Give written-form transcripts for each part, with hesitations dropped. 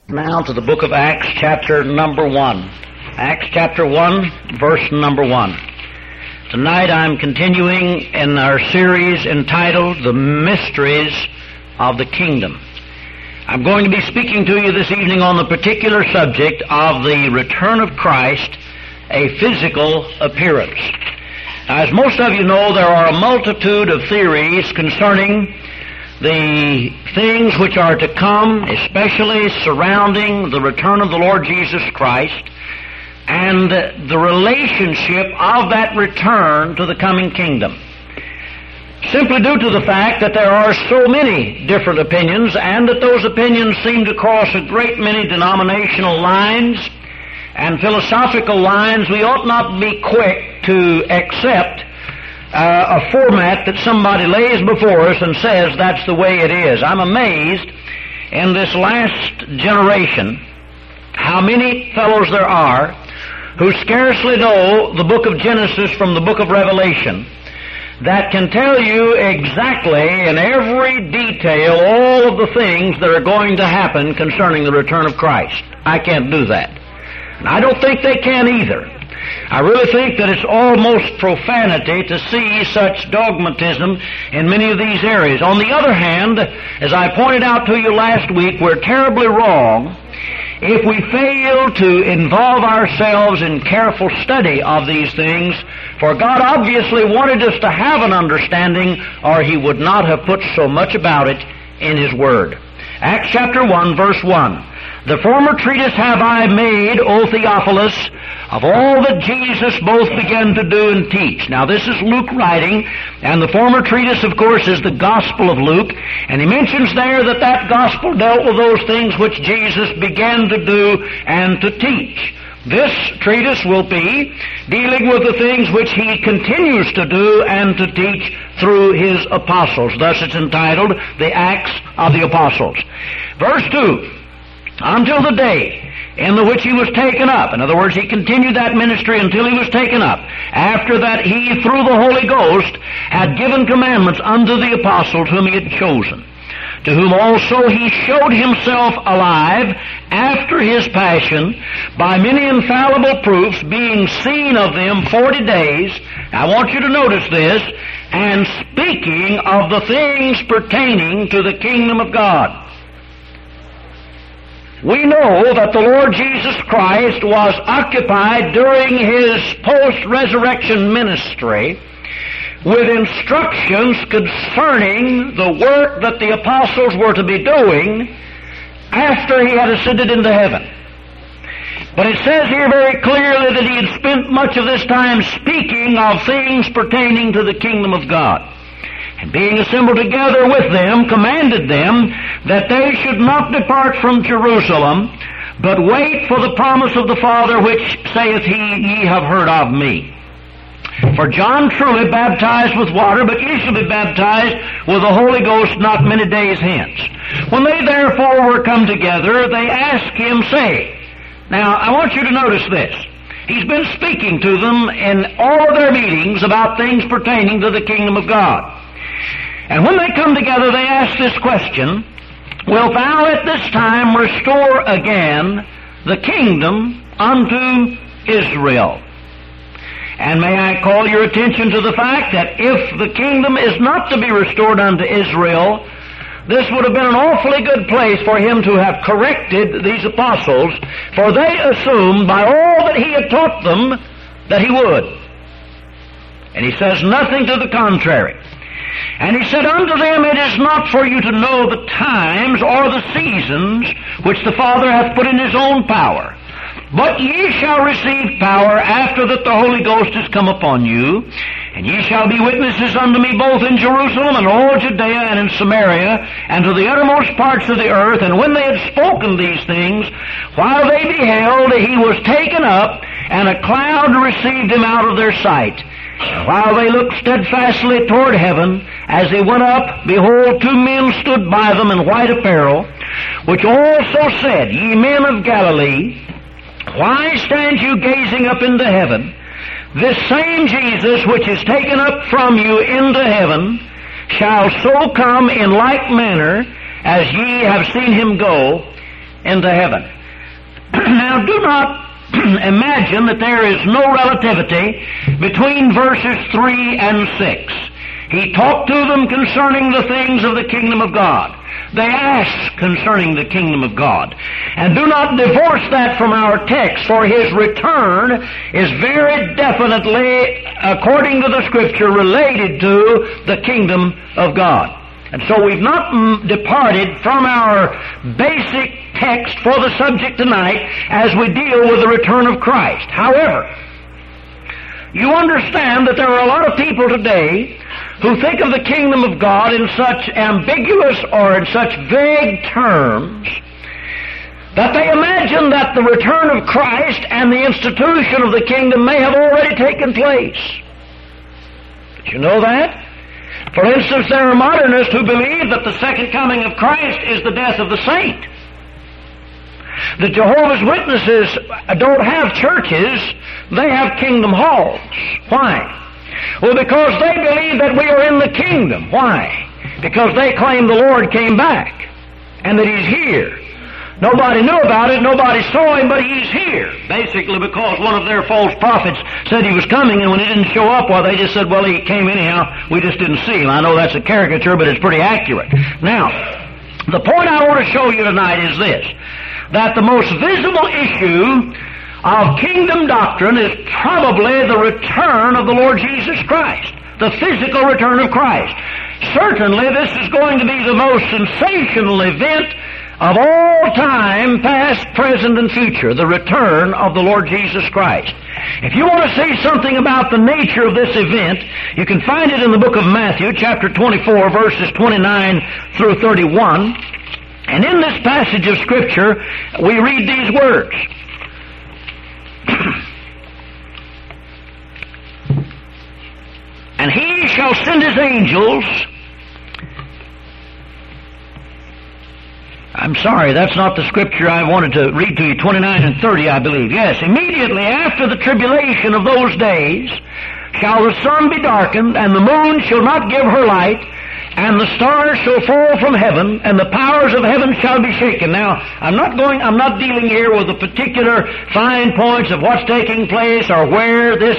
Now to the book of Acts, chapter number 1. Acts chapter 1, verse number 1. Tonight I'm continuing in our series entitled The Mysteries of the Kingdom. I'm going to be speaking to you this evening on the particular subject of the return of Christ, a physical appearance. Now, as most of you know, there are a multitude of theories concerning the things which are to come, especially surrounding the return of the Lord Jesus Christ and the relationship of that return to the coming kingdom. Simply due to the fact that there are so many different opinions and that those opinions seem to cross a great many denominational lines and philosophical lines, we ought not be quick to accept a format that somebody lays before us and says that's the way it is. I'm amazed in this last generation how many fellows there are who scarcely know the book of Genesis from the book of Revelation that can tell you exactly in every detail all of the things that are going to happen concerning the return of Christ. I can't do that. And I don't think they can either. I really think that it's almost profanity to see such dogmatism in many of these areas. On the other hand, as I pointed out to you last week, we're terribly wrong if we fail to involve ourselves in careful study of these things, for God obviously wanted us to have an understanding, or He would not have put so much about it in His Word. Acts chapter 1, verse 1. The former treatise have I made, O Theophilus, of all that Jesus both began to do and teach. Now this is Luke writing, and the former treatise, of course, is the Gospel of Luke, and he mentions there that that Gospel dealt with those things which Jesus began to do and to teach. This treatise will be dealing with the things which he continues to do and to teach through his apostles. Thus it's entitled The Acts of the Apostles. Verse 2. Until the day in the which he was taken up. In other words, he continued that ministry until he was taken up. After that, he, through the Holy Ghost, had given commandments unto the apostles whom he had chosen, to whom also he showed himself alive after his passion by many infallible proofs, being seen of them 40 days. I want you to notice this, and speaking of the things pertaining to the kingdom of God. We know that the Lord Jesus Christ was occupied during His post-resurrection ministry with instructions concerning the work that the apostles were to be doing after He had ascended into heaven. But it says here very clearly that He had spent much of this time speaking of things pertaining to the kingdom of God. And being assembled together with them, commanded them that they should not depart from Jerusalem, but wait for the promise of the Father, which saith He, Ye have heard of me. For John truly baptized with water, but ye shall be baptized with the Holy Ghost not many days hence. When they therefore were come together, they asked him, saying, now I want you to notice this. He's been speaking to them in all of their meetings about things pertaining to the kingdom of God. And when they come together, they ask this question, wilt thou at this time restore again the kingdom unto Israel? And may I call your attention to the fact that if the kingdom is not to be restored unto Israel, this would have been an awfully good place for him to have corrected these apostles, for they assumed by all that he had taught them that he would. And he says nothing to the contrary. And he said unto them, it is not for you to know the times or the seasons which the Father hath put in His own power, but ye shall receive power after that the Holy Ghost is come upon you, and ye shall be witnesses unto me both in Jerusalem and all Judea and in Samaria and to the uttermost parts of the earth. And when they had spoken these things, while they beheld, he was taken up, and a cloud received him out of their sight. While they looked steadfastly toward heaven, as he went up, behold, 2 men stood by them in white apparel, which also said, Ye men of Galilee, why stand you gazing up into heaven? This same Jesus which is taken up from you into heaven shall so come in like manner as ye have seen him go. into heaven. Now, do not imagine that there is no relativity between verses 3 and 6. He talked to them concerning the things of the kingdom of God. They asked concerning the kingdom of God. And do not divorce that from our text, for His return is very definitely, according to the Scripture, related to the kingdom of God. And so we've not departed from our basic text for the subject tonight as we deal with the return of Christ. However, you understand that there are a lot of people today who think of the kingdom of God in such ambiguous or in such vague terms that they imagine that the return of Christ and the institution of the kingdom may have already taken place. Did you know that? For instance, there are modernists who believe that the second coming of Christ is the death of the saint. The Jehovah's Witnesses don't have churches, they have kingdom halls. Why? Well, because they believe that we are in the kingdom. Why? Because they claim the Lord came back and that He's here. Nobody knew about it, nobody saw Him, but He's here. Basically because one of their false prophets said He was coming, and when He didn't show up, well, they just said, well, He came anyhow, we just didn't see Him. I know that's a caricature, but it's pretty accurate. Now, the point I want to show you tonight is this, that the most visible issue of kingdom doctrine is probably the return of the Lord Jesus Christ, the physical return of Christ. Certainly, this is going to be the most sensational event of all time, past, present, and future, the return of the Lord Jesus Christ. If you want to see something about the nature of this event, you can find it in the book of Matthew, chapter 24, verses 29 through 31. And in this passage of Scripture, we read these words. And He shall send His angels. I'm sorry, that's not the Scripture I wanted to read to you, 29 and 30, I believe. Yes, immediately after the tribulation of those days shall the sun be darkened, and the moon shall not give her light, and the stars shall fall from heaven, and the powers of heaven shall be shaken. Now, I'm not dealing here with the particular fine points of what's taking place or where this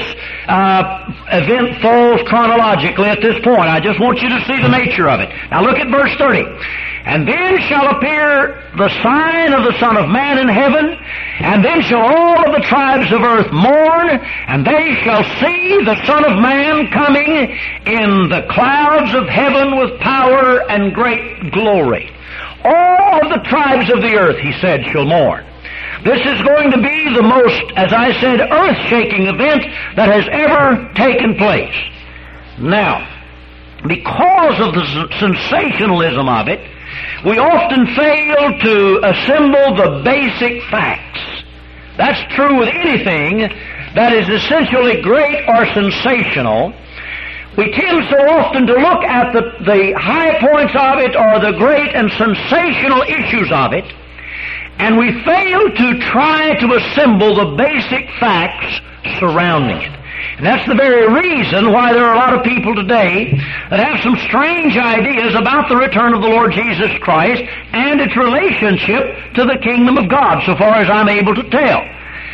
event falls chronologically at this point. I just want you to see the nature of it. Now look at verse 30. And then shall appear the sign of the Son of Man in heaven, and then shall all of the tribes of earth mourn, and they shall see the Son of Man coming in the clouds of heaven with power and great glory. All of the tribes of the earth, He said, shall mourn. This is going to be the most, as I said, earth-shaking event that has ever taken place. Now, because of the sensationalism of it, we often fail to assemble the basic facts. That's true with anything that is essentially great or sensational. We tend so often to look at the high points of it or the great and sensational issues of it, and we fail to try to assemble the basic facts surrounding it. And that's the very reason why there are a lot of people today that have some strange ideas about the return of the Lord Jesus Christ and its relationship to the kingdom of God, so far as I'm able to tell.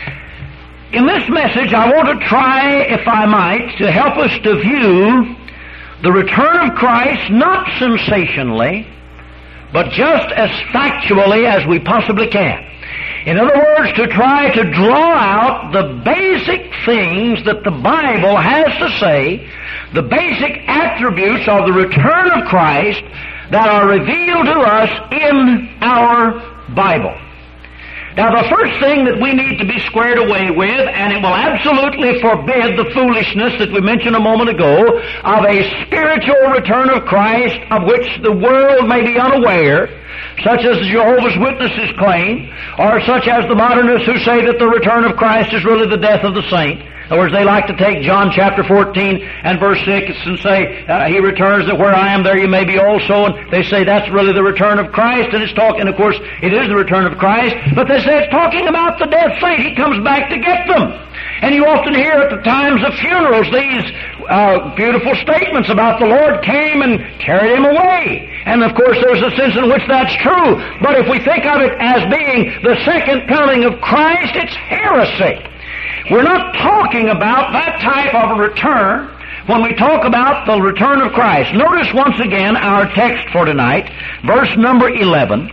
In this message, I want to try, if I might, to help us to view the return of Christ not sensationally, but just as factually as we possibly can. In other words, to try to draw out the basic things that the Bible has to say, the basic attributes of the return of Christ that are revealed to us in our Bible. Now, the first thing that we need to be squared away with, and it will absolutely forbid the foolishness that we mentioned a moment ago of a spiritual return of Christ of which the world may be unaware, such as the Jehovah's Witnesses claim, or such as the modernists who say that the return of Christ is really the death of the saint. In other words, they like to take John chapter 14 and verse 6 and say, He returns that where I am, there you may be also. And they say that's really the return of Christ, and it's talking, of course, it is the return of Christ, but they say it's talking about the dead saint. He comes back to get them. And you often hear at the times of funerals these beautiful statements about the Lord came and carried him away. And of course there's a sense in which that's true. But if we think of it as being the second coming of Christ, it's heresy. We're not talking about that type of a return when we talk about the return of Christ. Notice once again our text for tonight, verse number 11.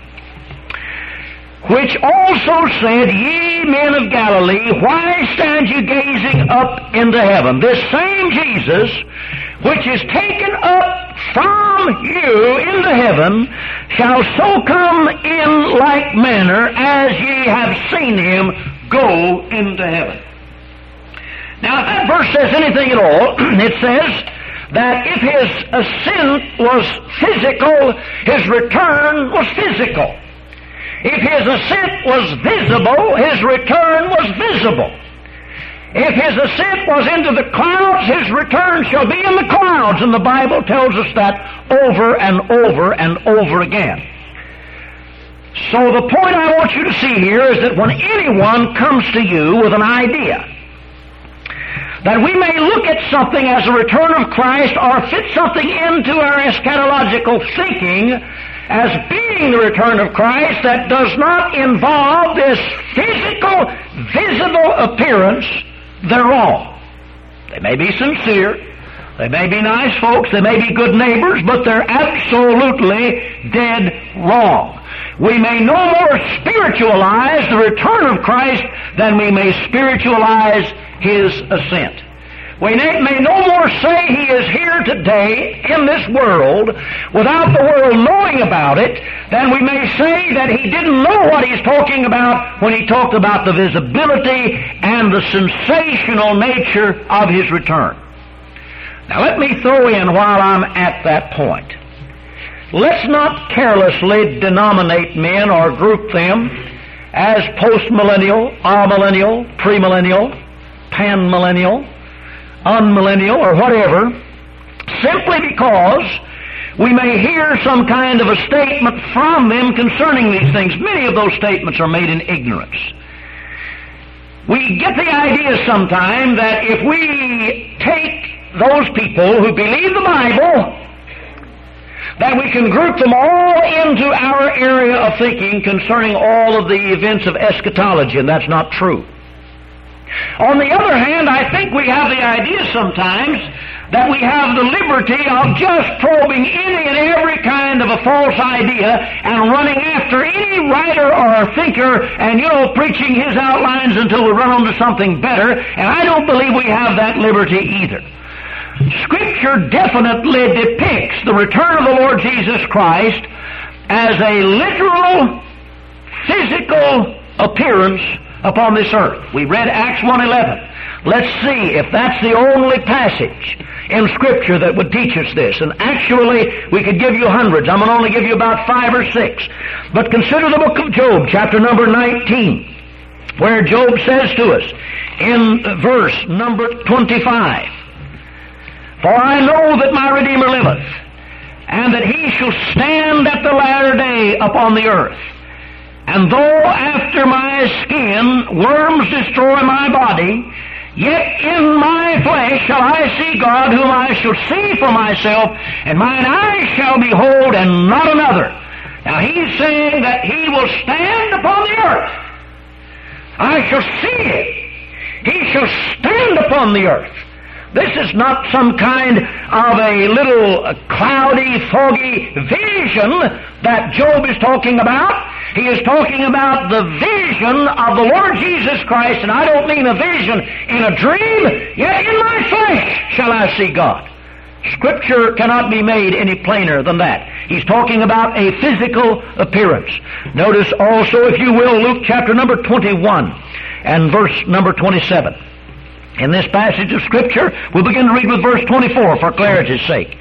Which also said, Ye men of Galilee, why stand you gazing up into heaven? This same Jesus, which is taken up from you into heaven, shall so come in like manner as ye have seen him go into heaven. Now, if that verse says anything at all, it says that if his ascent was physical, his return was physical. If his ascent was visible, his return was visible. If his ascent was into the clouds, his return shall be in the clouds. And the Bible tells us that over and over and over again. So the point I want you to see here is that when anyone comes to you with an idea, that we may look at something as a return of Christ or fit something into our eschatological thinking as being the return of Christ that does not involve this physical, visible appearance, they're wrong. They may be sincere, they may be nice folks, they may be good neighbors, but they're absolutely dead wrong. We may no more spiritualize the return of Christ than we may spiritualize his ascent. We may no more say he is here today in this world without the world knowing about it than we may say that he didn't know what he's talking about when he talked about the visibility and the sensational nature of his return. Now let me throw in while I'm at that point. Let's not carelessly denominate men or group them as postmillennial, amillennial, premillennial, panmillennial, unmillennial, or whatever, simply because we may hear some kind of a statement from them concerning these things. Many of those statements are made in ignorance. We get the idea sometime that if we take those people who believe the Bible, that we can group them all into our area of thinking concerning all of the events of eschatology, and that's not true. On the other hand, I think we have the idea sometimes that we have the liberty of just probing any and every kind of a false idea and running after any writer or thinker and, preaching his outlines until we run on to something better, and I don't believe we have that liberty either. Scripture definitely depicts the return of the Lord Jesus Christ as a literal, physical appearance upon this earth. We read Acts 1:11. Let's see if that's the only passage in Scripture that would teach us this. And actually, we could give you hundreds. I'm going to only give you about 5 or 6. But consider the book of Job, chapter number 19, where Job says to us in verse number 25, For I know that my Redeemer liveth, and that he shall stand at the latter day upon the earth. And though after my skin worms destroy my body, yet in my flesh shall I see God, whom I shall see for myself, and mine eyes shall behold, and not another. Now he's saying that he will stand upon the earth. I shall see it. He shall stand upon the earth. This is not some kind of a little cloudy, foggy vision that Job is talking about. He is talking about the vision of the Lord Jesus Christ, and I don't mean a vision in a dream, yet in my flesh shall I see God. Scripture cannot be made any plainer than that. He's talking about a physical appearance. Notice also, if you will, Luke chapter number 21 and verse number 27. In this passage of Scripture, we'll begin to read with verse 24 for clarity's sake.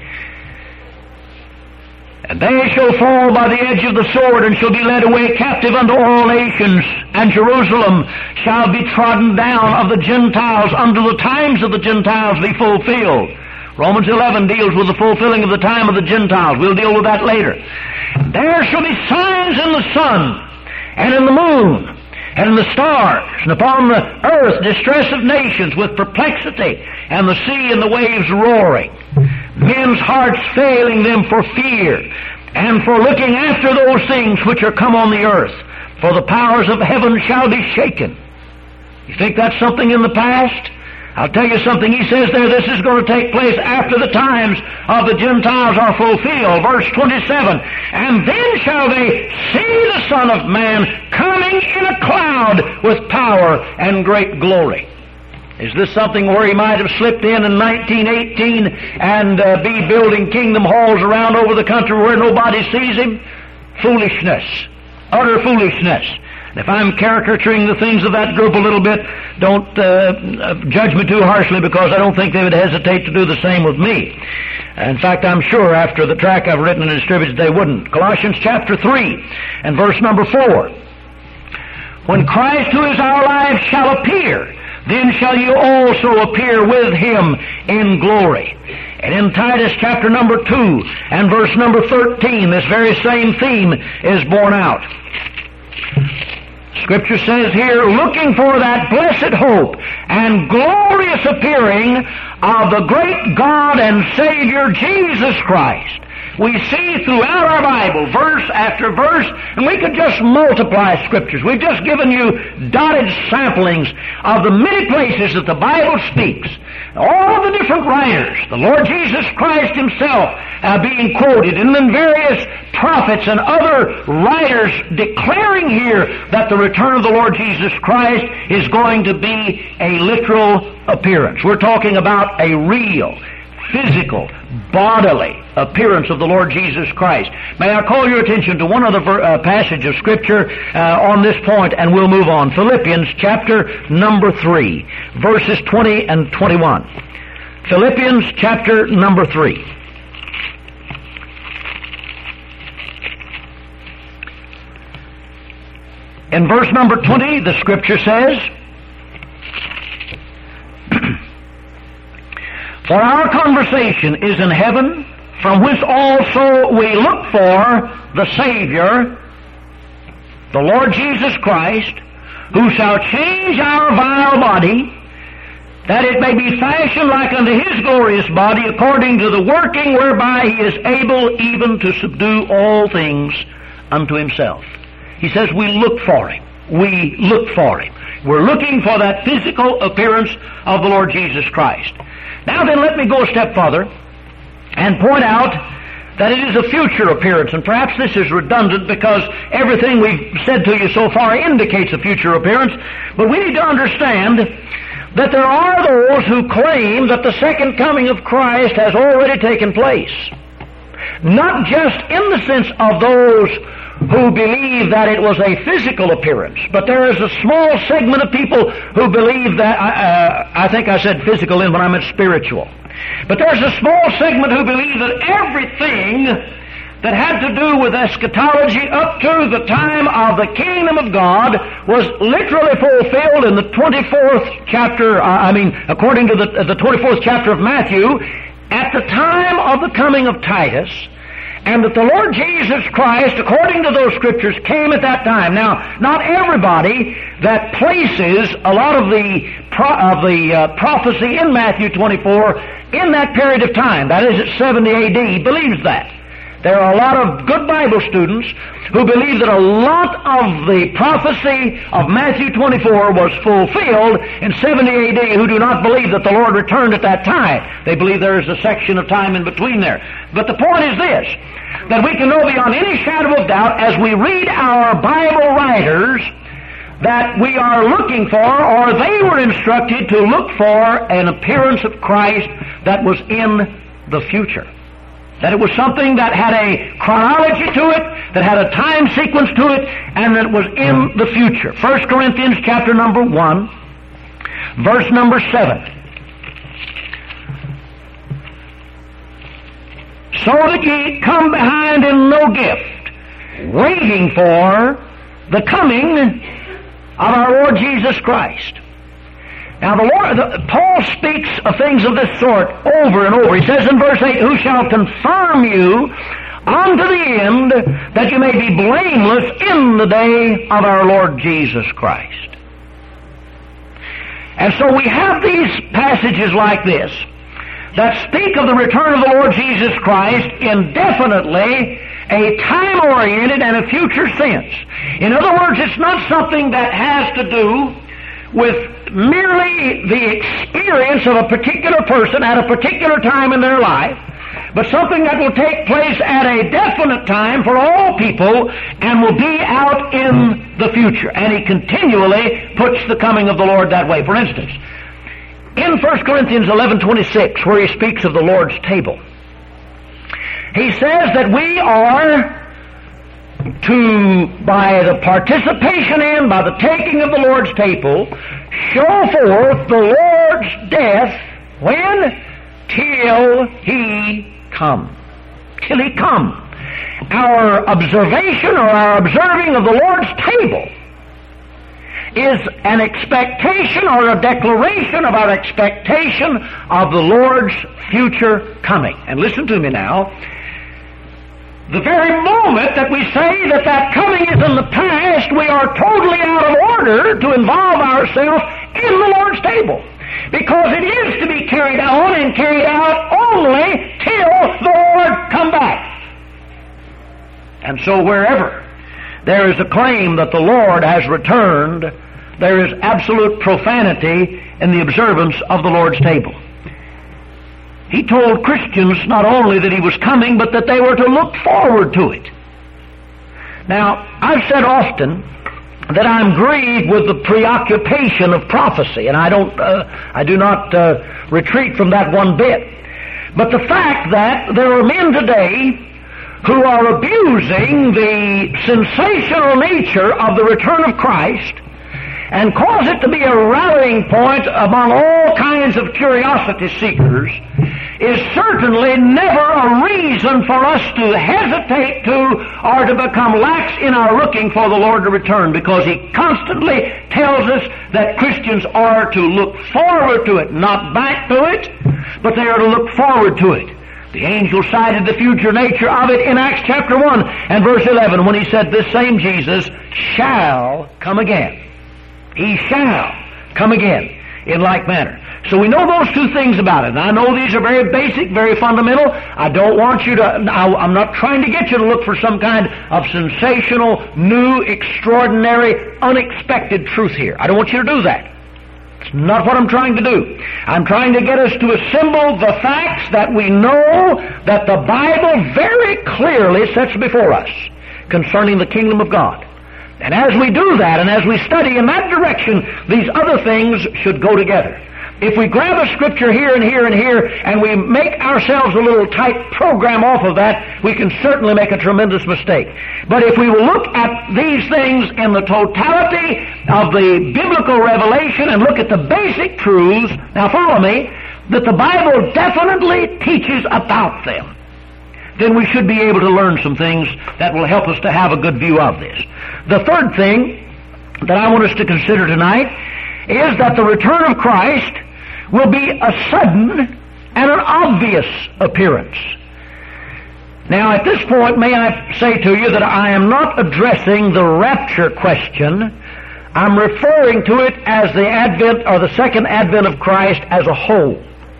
And they shall fall by the edge of the sword, and shall be led away captive unto all nations, and Jerusalem shall be trodden down of the Gentiles until the times of the Gentiles be fulfilled. Romans 11 deals with the fulfilling of the time of the Gentiles. We'll deal with that later. There shall be signs in the sun, and in the moon, and in the stars, and upon the earth distress of nations with perplexity, and the sea and the waves roaring. Men's hearts failing them for fear, and for looking after those things which are come on the earth. For the powers of heaven shall be shaken. You think that's something in the past? I'll tell you something. He says there, this is going to take place after the times of the Gentiles are fulfilled. Verse 27, and then shall they see the Son of Man coming in a cloud with power and great glory. Is this something where he might have slipped in 1918 and be building kingdom halls around over the country where nobody sees him? Foolishness. Utter foolishness. If I'm caricaturing the things of that group a little bit, don't judge me too harshly, because I don't think they would hesitate to do the same with me. In fact, I'm sure after the tract I've written and distributed, they wouldn't. Colossians chapter 3 and verse number 4. When Christ, who is our life, shall appear, then shall you also appear with him in glory. And in Titus chapter number 2 and verse number 13, this very same theme is borne out. Scripture says here, looking for that blessed hope and glorious appearing of the great God and Savior Jesus Christ. We see throughout our Bible, verse after verse, and we could just multiply Scriptures. We've just given you dotted samplings of the many places that the Bible speaks. All the different writers, the Lord Jesus Christ Himself being quoted, and then various prophets and other writers declaring here that the return of the Lord Jesus Christ is going to be a literal appearance. We're talking about a real, physical, bodily appearance of the Lord Jesus Christ. May I call your attention to one other passage of Scripture on this point, and we'll move on. Philippians chapter number 3, verses 20 and 21. Philippians chapter number 3. In verse number 20, the Scripture says, for our conversation is in heaven, from whence also we look for the Savior, the Lord Jesus Christ, who shall change our vile body, that it may be fashioned like unto His glorious body, according to the working whereby He is able even to subdue all things unto Himself. He says we look for Him. We look for Him. We're looking for that physical appearance of the Lord Jesus Christ. Now then, let me go a step further and point out that it is a future appearance, and perhaps this is redundant because everything we've said to you so far indicates a future appearance, but we need to understand that there are those who claim that the second coming of Christ has already taken place. Not just in the sense of those who believe that it was a physical appearance, but there is a small segment of people who believe that, I think I said physical when I meant spiritual, but there's a small segment who believe that everything that had to do with eschatology up to the time of the kingdom of God was literally fulfilled in the 24th chapter, according to the 24th chapter of Matthew, at the time of the coming of Titus, and that the Lord Jesus Christ, according to those Scriptures, came at that time. Now, not everybody that places a lot of the prophecy in Matthew 24 in that period of time, that is at 70 A.D., believes that. There are a lot of good Bible students who believe that a lot of the prophecy of Matthew 24 was fulfilled in 70 A.D. who do not believe that the Lord returned at that time. They believe there is a section of time in between there. But the point is this, that we can know beyond any shadow of doubt as we read our Bible writers that we are looking for, or they were instructed to look for, an appearance of Christ that was in the future. That it was something that had a chronology to it, that had a time sequence to it, and that it was in the future. 1 Corinthians chapter number 1, verse number 7. So that ye come behind in no gift, waiting for the coming of our Lord Jesus Christ. Now Paul speaks of things of this sort over and over. He says in verse 8, who shall confirm you unto the end that you may be blameless in the day of our Lord Jesus Christ. And so we have these passages like this that speak of the return of the Lord Jesus Christ in definitely a time-oriented and a future sense. In other words, it's not something that has to do with merely the experience of a particular person at a particular time in their life, but something that will take place at a definite time for all people and will be out in the future. And he continually puts the coming of the Lord that way. For instance, in 1 Corinthians 11:26, where he speaks of the Lord's table, he says that we are to, by the participation in, by the taking of the Lord's table, show forth the Lord's death, when? Till He come. Till He come. Our observation or our observing of the Lord's table is an expectation or a declaration of our expectation of the Lord's future coming. And listen to me now. The very moment that we say that that coming is in the past, we are totally out of order to involve ourselves in the Lord's table. Because it is to be carried on and carried out only till the Lord come back. And so wherever there is a claim that the Lord has returned, there is absolute profanity in the observance of the Lord's table. He told Christians not only that He was coming, but that they were to look forward to it. Now, I've said often that I'm grieved with the preoccupation of prophecy, and I do not retreat from that one bit. But the fact that there are men today who are abusing the sensational nature of the return of Christ and cause it to be a rallying point among all kinds of curiosity seekers is certainly never a reason for us to hesitate to or to become lax in our looking for the Lord to return, because He constantly tells us that Christians are to look forward to it, not back to it, but they are to look forward to it. The angel cited the future nature of it in Acts chapter 1 and verse 11 when he said, "This same Jesus shall come again." He shall come again in like manner. So we know those two things about it. And I know these are very basic, very fundamental. I don't want you to, I'm not trying to get you to look for some kind of sensational, new, extraordinary, unexpected truth here. I don't want you to do that. It's not what I'm trying to do. I'm trying to get us to assemble the facts that we know that the Bible very clearly sets before us concerning the kingdom of God. And as we do that, and as we study in that direction, these other things should go together. If we grab a scripture here and here and here, and we make ourselves a little tight program off of that, we can certainly make a tremendous mistake. But if we will look at these things in the totality of the biblical revelation and look at the basic truths, now follow me, that the Bible definitely teaches about them, then we should be able to learn some things that will help us to have a good view of this. The third thing that I want us to consider tonight is that the return of Christ will be a sudden and an obvious appearance. Now, at this point, may I say to you that I am not addressing the rapture question. I'm referring to it as the advent or the second advent of Christ as a whole.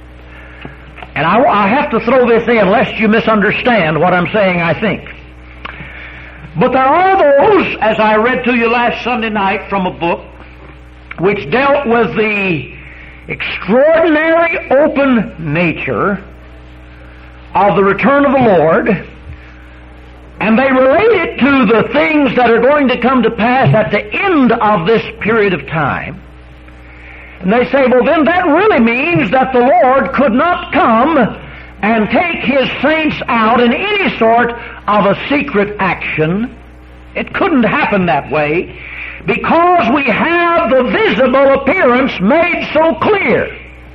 And I have to throw this in lest you misunderstand what I'm saying, I think. But there are those, as I read to you last Sunday night from a book, which dealt with the extraordinary open nature of the return of the Lord, and they relate it to the things that are going to come to pass at the end of this period of time. And they say, well, then that really means that the Lord could not come and take His saints out in any sort of a secret action. It couldn't happen that way because we have the visible appearance made so clear.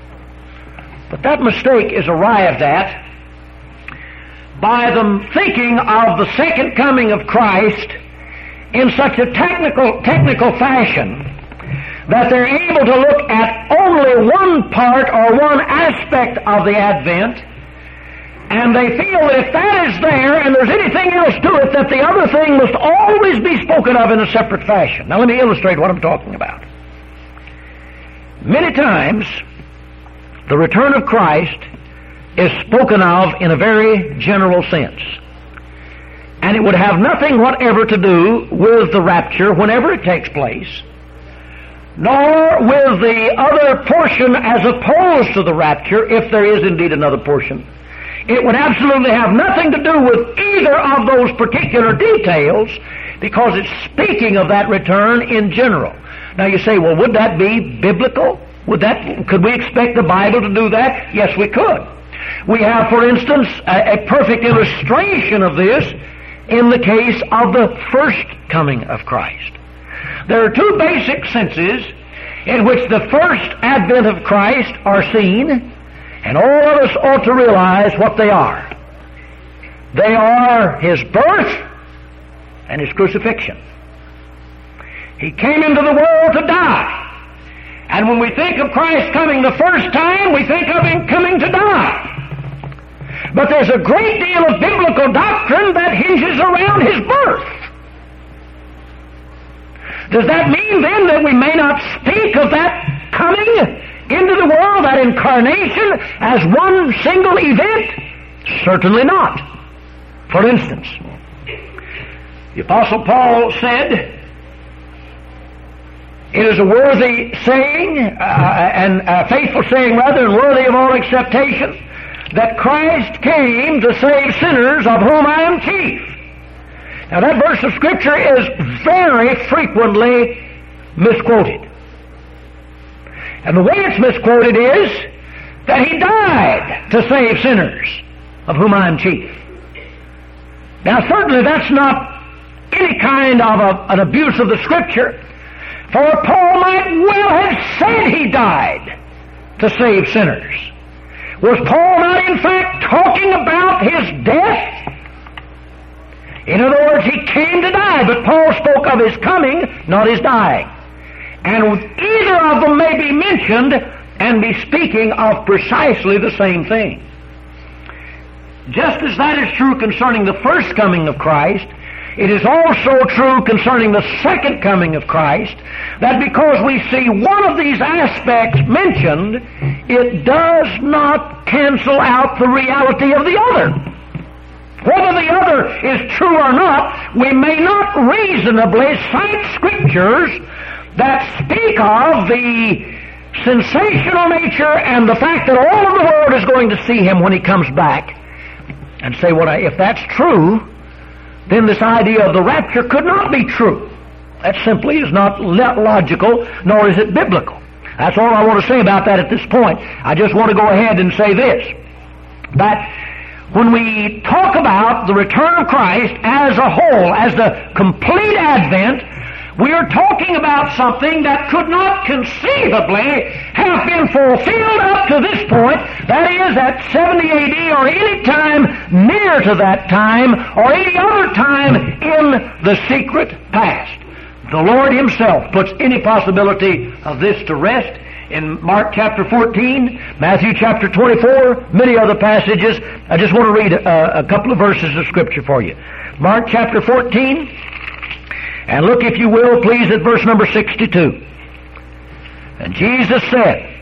But that mistake is arrived at by them thinking of the second coming of Christ in such a technical fashion that they're able to look at only one part or one aspect of the advent And they feel that if that is there and there's anything else to it, that the other thing must always be spoken of in a separate fashion. Now let me illustrate what I'm talking about. Many times, the return of Christ is spoken of in a very general sense. And it would have nothing whatever to do with the rapture whenever it takes place, nor with the other portion as opposed to the rapture, if there is indeed another portion. It would absolutely have nothing to do with either of those particular details, because it's speaking of that return in general. Now you say, well, would that be biblical? Could we expect the Bible to do that? Yes, we could. We have, for instance, a perfect illustration of this in the case of the first coming of Christ. There are two basic senses in which the first advent of Christ are seen, and all of us ought to realize what they are. They are His birth and His crucifixion. He came into the world to die. And when we think of Christ coming the first time, we think of Him coming to die. But there's a great deal of biblical doctrine that hinges around His birth. Does that mean then that we may not speak of that coming into the world, that incarnation, as one single event? Certainly not. For instance, the Apostle Paul said, it is a worthy saying, and a faithful saying rather, and worthy of all acceptation, that Christ came to save sinners, of whom I am chief. Now that verse of Scripture is very frequently misquoted. And the way it's misquoted is that He died to save sinners, of whom I am chief. Now certainly that's not any kind of an abuse of the Scripture, for Paul might well have said He died to save sinners. Was Paul not in fact talking about His death? In other words, He came to die, but Paul spoke of His coming, not His dying. And either of them may be mentioned and be speaking of precisely the same thing. Just as that is true concerning the first coming of Christ, it is also true concerning the second coming of Christ, that because we see one of these aspects mentioned, it does not cancel out the reality of the other. Whether the other is true or not, we may not reasonably cite Scriptures that speak of the sensational nature and the fact that all of the world is going to see Him when He comes back, and say, well, if that's true, then this idea of the rapture could not be true. That simply is not logical, nor is it biblical. That's all I want to say about that at this point. I just want to go ahead and say this, that when we talk about the return of Christ as a whole, as the complete advent, we are talking about something that could not conceivably have been fulfilled up to this point, that is, at 70 A.D. or any time near to that time, or any other time in the secret past. The Lord Himself puts any possibility of this to rest in Mark chapter 14, Matthew chapter 24, many other passages. I just want to read a couple of verses of Scripture for you. Mark chapter 14, and look, if you will, please, at verse number 62. And Jesus said,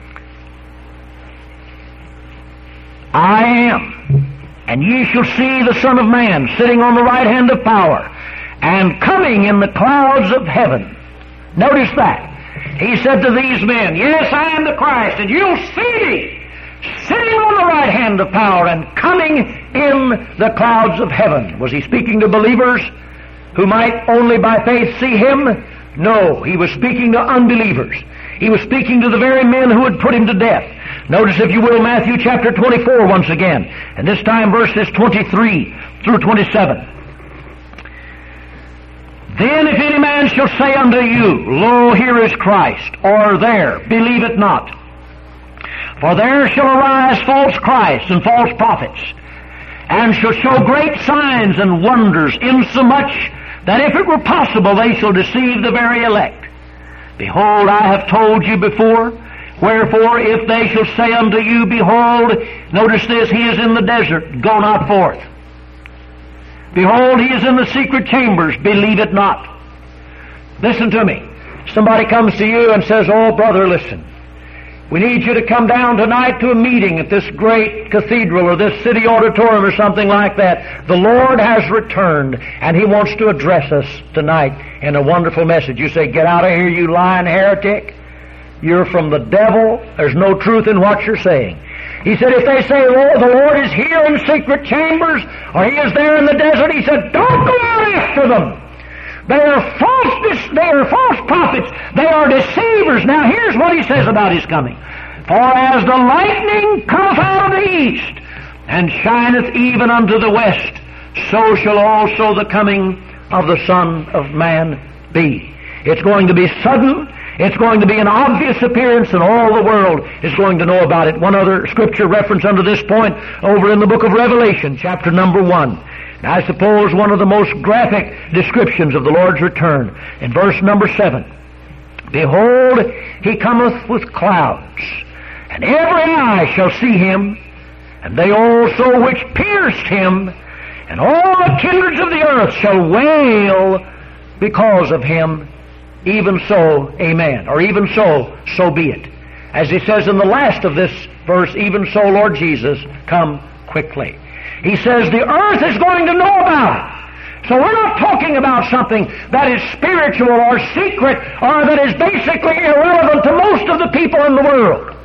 I am, and ye shall see the Son of Man sitting on the right hand of power, and coming in the clouds of heaven. Notice that. He said to these men, yes, I am the Christ, and you'll see me sitting on the right hand of power and coming in the clouds of heaven. Was He speaking to believers who might only by faith see Him? No, He was speaking to unbelievers. He was speaking to the very men who had put Him to death. Notice, if you will, Matthew chapter 24 once again, and this time verses 23 through 27. Then if any man shall say unto you, Lo, here is Christ, or there, believe it not. For there shall arise false Christs and false prophets, and shall show great signs and wonders, insomuch that if it were possible they shall deceive the very elect. Behold, I have told you before. Wherefore, if they shall say unto you, Behold, notice this, he is in the desert, go not forth. Behold, he is in the secret chambers, believe it not. Listen to me. Somebody comes to you and says, Oh, brother, listen. We need you to come down tonight to a meeting at this great cathedral or this city auditorium or something like that. The Lord has returned, and He wants to address us tonight in a wonderful message. You say, Get out of here, you lying heretic. You're from the devil. There's no truth in what you're saying. He said, if they say, oh, the Lord is here in secret chambers, or He is there in the desert, He said, don't go out after them. They are false prophets. They are deceivers. Now here's what He says about His coming. For as the lightning cometh out of the east, and shineth even unto the west, so shall also the coming of the Son of Man be. It's going to be sudden. It's going to be an obvious appearance, and all the world is going to know about it. One other scripture reference under this point, over in the book of Revelation, chapter number 1. And I suppose one of the most graphic descriptions of the Lord's return, in verse number 7. Behold, He cometh with clouds, and every eye shall see Him, and they also which pierced Him, and all the kindreds of the earth shall wail because of Him. Even so, amen. Or even so, so be it. As He says in the last of this verse, even so, Lord Jesus, come quickly. He says the earth is going to know about it. So we're not talking about something that is spiritual or secret or that is basically irrelevant to most of the people in the world.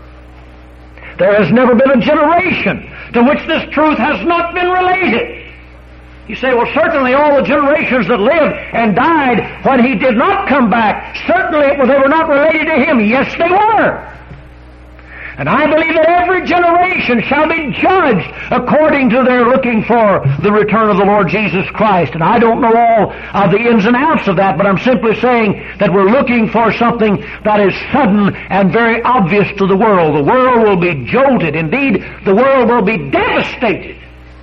There has never been a generation to which this truth has not been related. You say, well, certainly all the generations that lived and died when He did not come back, certainly they were not related to Him. Yes, they were. And I believe that every generation shall be judged according to their looking for the return of the Lord Jesus Christ. And I don't know all of the ins and outs of that, but I'm simply saying that we're looking for something that is sudden and very obvious to the world. The world will be jolted. Indeed, the world will be devastated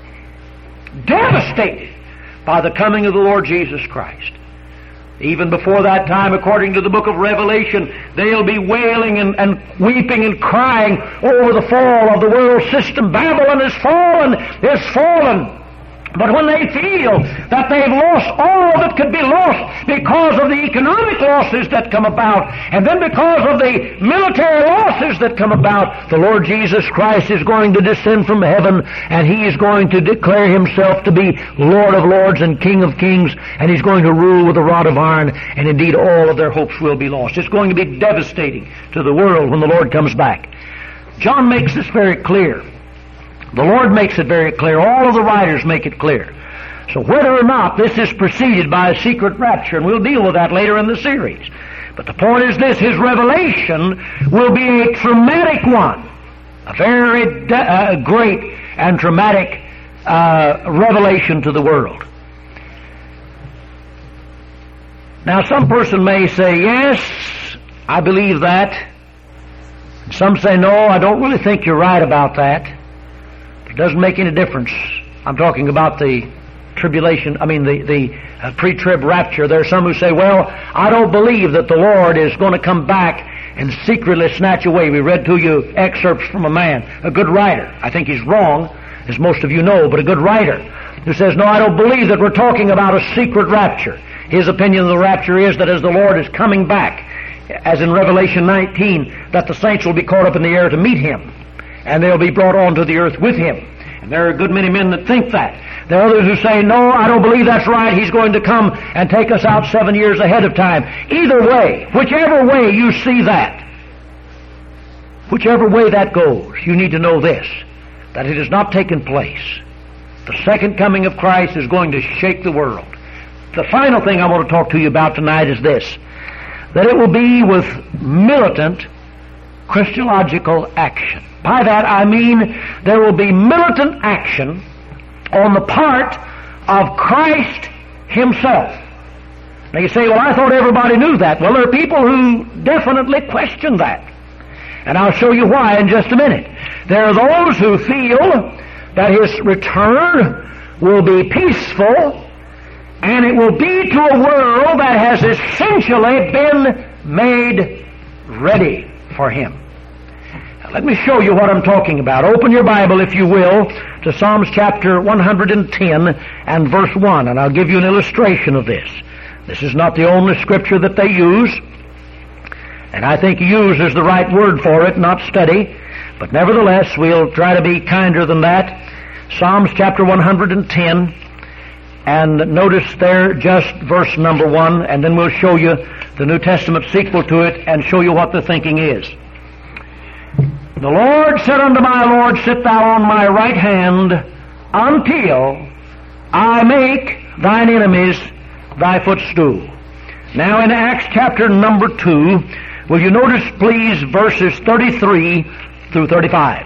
by the coming of the Lord Jesus Christ. Even before that time, according to the book of Revelation, they'll be wailing and weeping and crying over the fall of the world system. Babylon is fallen. But when they feel that they've lost all that could be lost because of the economic losses that come about, and then because of the military losses that come about, the Lord Jesus Christ is going to descend from heaven, and He is going to declare Himself to be Lord of lords and King of kings, and He's going to rule with a rod of iron, and indeed all of their hopes will be lost. It's going to be devastating to the world when the Lord comes back. John makes this very clear. The Lord makes it very clear. All of the writers make it clear. So whether or not this is preceded by a secret rapture, and we'll deal with that later in the series. But the point is this, His revelation will be a dramatic one. A very great and dramatic revelation to the world. Now some person may say, yes, I believe that. Some say, no, I don't really think you're right about that. It doesn't make any difference. I'm talking about the tribulation, the pre-trib rapture. There are some who say, well, I don't believe that the Lord is going to come back and secretly snatch away. We read to you excerpts from a man, a good writer. I think he's wrong, as most of you know, but a good writer, who says, no, I don't believe that we're talking about a secret rapture. His opinion of the rapture is that as the Lord is coming back, as in Revelation 19, that the saints will be caught up in the air to meet Him, and they'll be brought onto the earth with Him. And there are a good many men that think that. There are others who say, no, I don't believe that's right. He's going to come and take us out 7 years ahead of time. Either way, whichever way you see that, whichever way that goes, you need to know this, that it has not taken place. The second coming of Christ is going to shake the world. The final thing I want to talk to you about tonight is this, that it will be with militant Christological action. By that I mean there will be militant action on the part of Christ Himself. Now you say, well, I thought everybody knew that. Well, there are people who definitely question that. And I'll show you why in just a minute. There are those who feel that His return will be peaceful, and it will be to a world that has essentially been made ready for Him. Let me show you what I'm talking about. Open your Bible, if you will, to Psalms chapter 110 and verse 1, and I'll give you an illustration of this. This is not the only scripture that they use, and I think use is the right word for it, not study, but nevertheless, we'll try to be kinder than that. Psalms chapter 110, and notice there just verse number 1, and then we'll show you the New Testament sequel to it and show you what the thinking is. The Lord said unto my Lord, Sit thou on my right hand until I make thine enemies thy footstool. Now in Acts chapter number 2, will you notice please verses 33 through 35.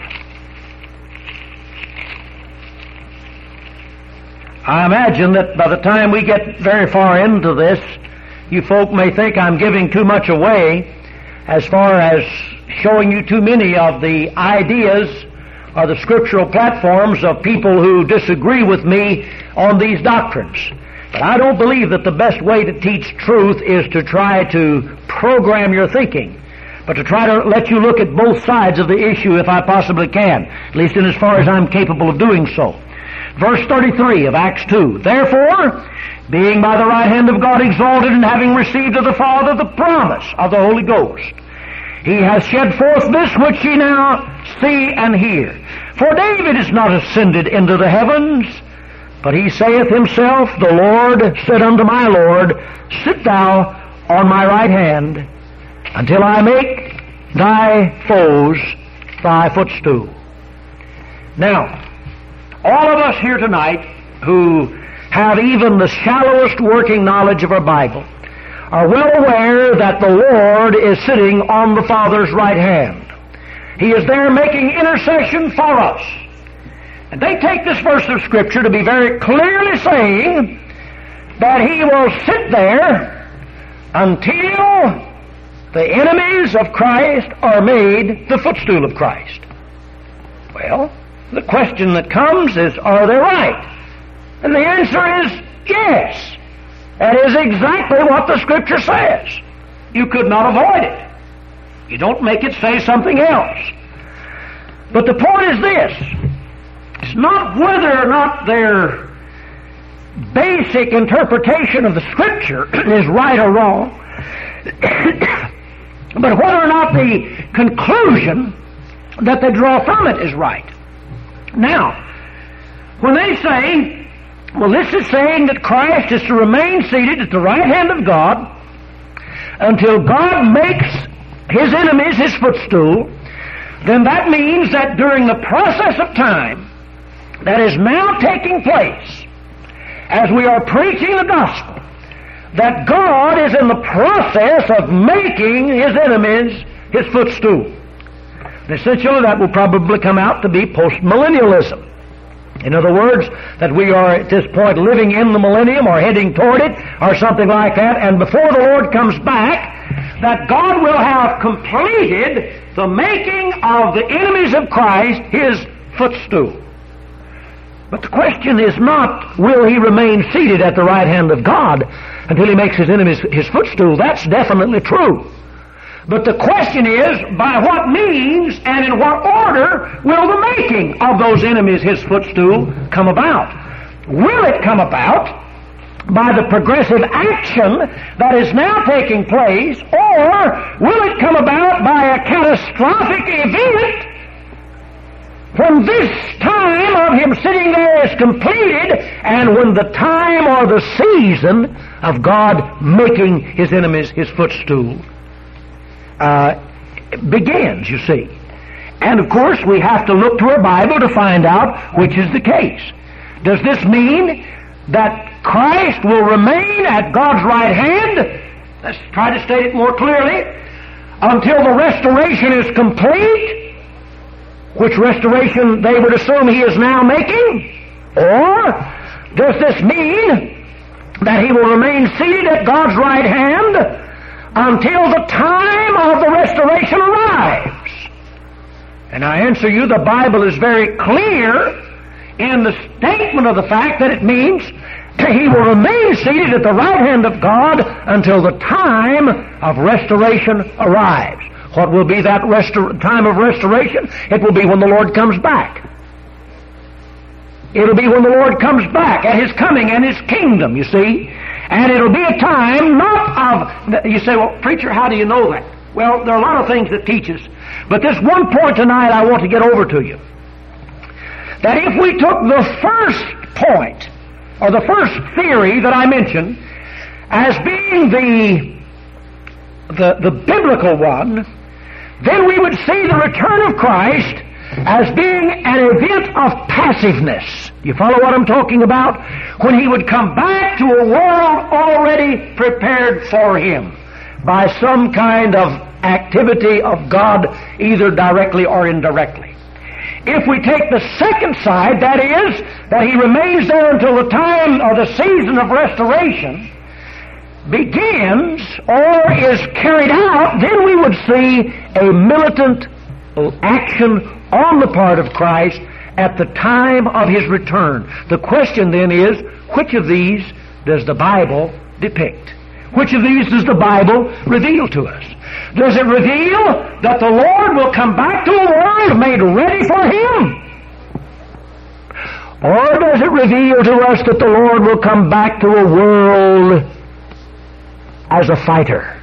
I imagine that by the time we get very far into this, you folk may think I'm giving too much away as far as showing you too many of the ideas or the scriptural platforms of people who disagree with me on these doctrines. But I don't believe that the best way to teach truth is to try to program your thinking, but to try to let you look at both sides of the issue if I possibly can, at least in as far as I'm capable of doing so. Verse 33 of Acts 2, Therefore, being by the right hand of God exalted, and having received of the Father the promise of the Holy Ghost, He has shed forth this which ye now see and hear. For David is not ascended into the heavens, but he saith himself, The Lord said unto my Lord, Sit thou on my right hand, until I make thy foes thy footstool. Now, all of us here tonight who have even the shallowest working knowledge of our Bible are well aware that the Lord is sitting on the Father's right hand. He is there making intercession for us. And they take this verse of Scripture to be very clearly saying that He will sit there until the enemies of Christ are made the footstool of Christ. Well, the question that comes is, are they right? And the answer is yes. That is exactly what the Scripture says. You could not avoid it. You don't make it say something else. But the point is this. It's not whether or not their basic interpretation of the Scripture is right or wrong, but whether or not the conclusion that they draw from it is right. Now, when they say, well, this is saying that Christ is to remain seated at the right hand of God until God makes His enemies His footstool, then that means that during the process of time that is now taking place as we are preaching the gospel, that God is in the process of making His enemies His footstool. And essentially that will probably come out to be postmillennialism. In other words, that we are at this point living in the millennium or heading toward it or something like that, and before the Lord comes back, that God will have completed the making of the enemies of Christ His footstool. But the question is not, will He remain seated at the right hand of God until He makes His enemies His footstool? That's definitely true. But the question is, by what means and in what order will the making of those enemies His footstool come about? Will it come about by the progressive action that is now taking place, or will it come about by a catastrophic event when this time of Him sitting there is completed, and when the time or the season of God making His enemies His footstool begins, you see. And of course we have to look to our Bible to find out which is the case. Does this mean that Christ will remain at God's right hand? Let's try to state it more clearly. Until the restoration is complete, which restoration they would assume He is now making? Or does this mean that He will remain seated at God's right hand until the time of the restoration arrives? And I answer you, the Bible is very clear in the statement of the fact that it means He will remain seated at the right hand of God until the time of restoration arrives. What will be that time of restoration? It will be when the Lord comes back. It'll be when the Lord comes back at His coming and His kingdom, you see. And it'll be a time not of... You say, well, preacher, how do you know that? Well, there are a lot of things that teach us. But this one point tonight I want to get over to you. That if we took the first point, or the first theory that I mentioned, as being the biblical one, then we would see the return of Christ as being an event of passiveness. You follow what I'm talking about? When He would come back to a world already prepared for Him by some kind of activity of God, either directly or indirectly. If we take the second side, that is, that He remains there until the time or the season of restoration begins or is carried out, then we would see a militant action on the part of Christ at the time of His return. The question then is, which of these does the Bible depict? Which of these does the Bible reveal to us? Does it reveal that the Lord will come back to a world made ready for Him? Or does it reveal to us that the Lord will come back to a world as a fighter,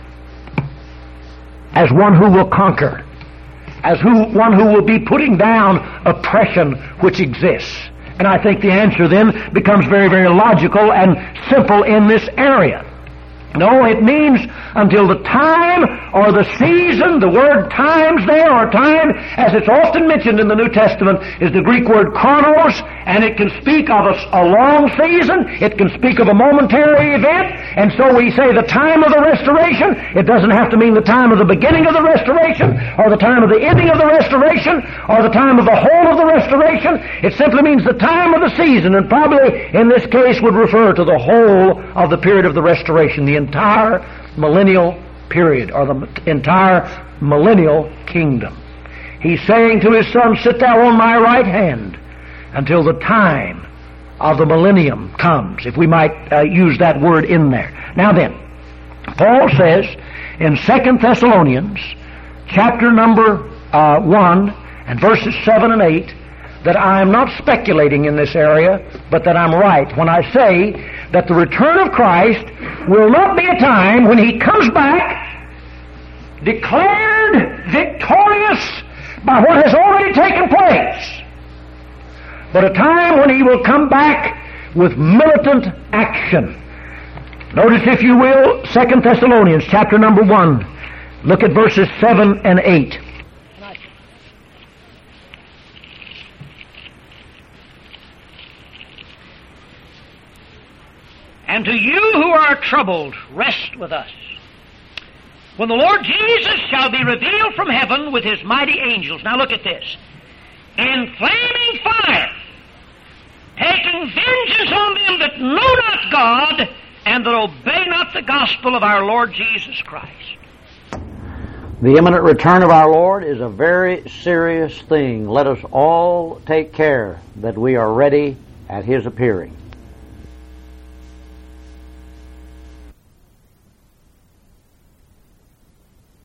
as one who will conquer, as one who will be putting down oppression which exists? And I think the answer then becomes very, very logical and simple in this area. No, it means until the time or the season. The word times there, or time, as it's often mentioned in the New Testament, is the Greek word chronos, and it can speak of a long season, it can speak of a momentary event, and so we say the time of the restoration. It doesn't have to mean the time of the beginning of the restoration, or the time of the ending of the restoration, or the time of the whole of the restoration. It simply means the time of the season, and probably in this case would refer to the whole of the period of the restoration, the entire millennial period, or the entire millennial kingdom. He's saying to His Son, sit thou on my right hand until the time of the millennium comes, if we might use that word in there. Now then, Paul says in 2 Thessalonians chapter number 1 and verses 7 and 8 that I am not speculating in this area, but that I'm right when I say that the return of Christ will not be a time when He comes back declared victorious by what has already taken place, but a time when He will come back with militant action. Notice, if you will, 2 Thessalonians chapter number 1. Look at verses 7 and 8. And to you who are troubled, rest with us, when the Lord Jesus shall be revealed from heaven with His mighty angels. Now look at this. In flaming fire, taking vengeance on them that know not God, and that obey not the gospel of our Lord Jesus Christ. The imminent return of our Lord is a very serious thing. Let us all take care that we are ready at His appearing.